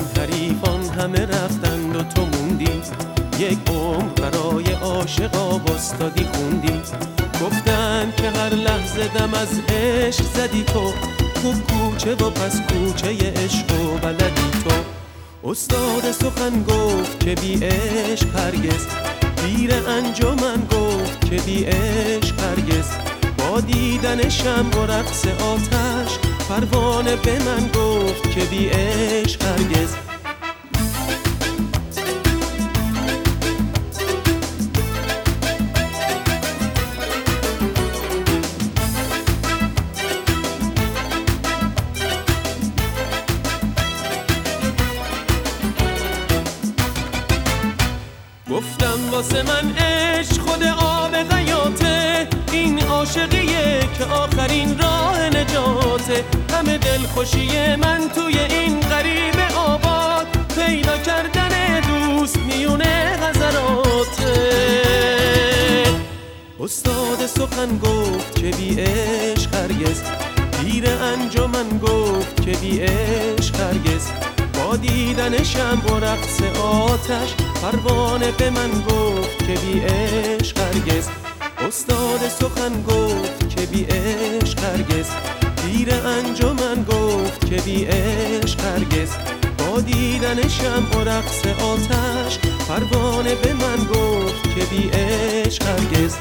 حریفان همه رفتند و تو موندی، یک عمر برای عاشقا باستادی خوندی. گفتن که هر لحظه دم از عشق زدی تو، کوچه و پس کوچه عشق و بلدی تو. استاد سخن گفت که بی عشق هرگز، پیر انجمن گفت که بی عشق هرگز. با دیدن شمع و رقص آتش، پروانه به من گفت که بی عشق هرگز. گفتم واسه من عشق خود آب حیاته، این عاشقیه که آخرین راه نجاته. همه دلخوشی من توی این غریب آباد، پیدا کردن دوست میونه حضراته. استاد سخن گفت که بی عشق هرگز، پیر انجمن گفت که بی عشق هرگز. با دیدن شمع و رقص آتش، پروانه به من گفت که بی عشق هرگز. استاد سخن گفت که بی عشق هرگز، پیر انجمن گفت که بی عشق هرگز. با دیدن شمع و رقص آتش، پروانه به من گفت که بی عشق هرگز.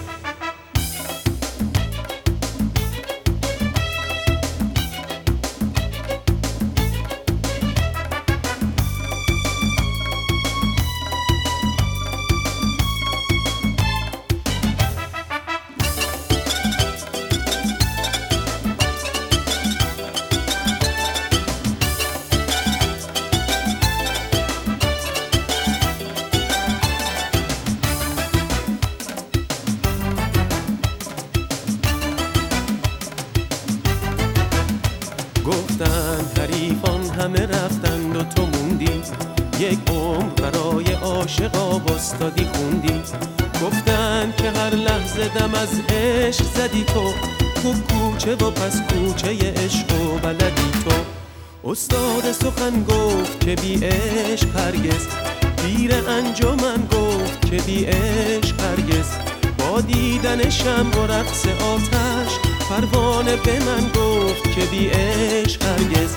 گفتن حریفان همه رفتند و تو موندی، یک عمر برای عاشقا باستادی خوندی. گفتن که هر لحظه دم از عشق زدی تو، کوچه و پس کوچه عشق و بلدی تو. استاد سخن گفت که بی عشق هرگز، پیر انجمن گفت که بی عشق هرگز. با دیدن شمع و رقص آتش، پروانه به من گفت که بی عشق هرگز.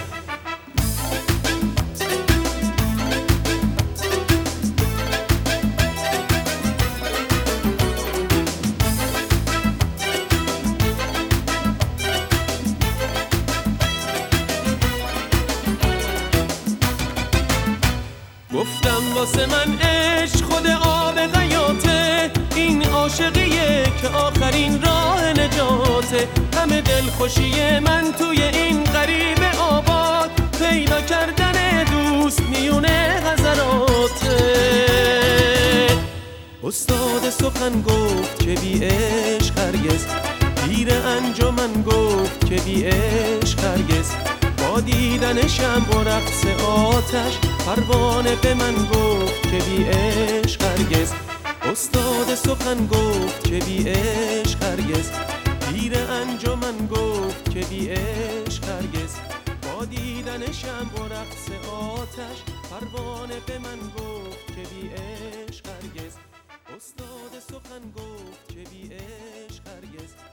گفتم واسه من عشق خود آب حیاته، این عاشقیه که آخرین راه نجاته. همه دلخوشی من توی این غریب آباد، پیدا کردن دوست میونه حضراته. استاد سخن گفت که بی عشق هرگز، پیر انجمن گفت که بی عشق هرگز. با دیدن شمع و رقص آتش، پروانه به من گفت که بی عشق هرگز. استاد سخن گفت که بی عشق هرگز، پیر انجمن گفت که بی عشق هرگز. با دیدن شمع و رقص آتش، پروانه به من گفت که بی عشق هرگز. استاد سخن گفت که بی عشق هرگز.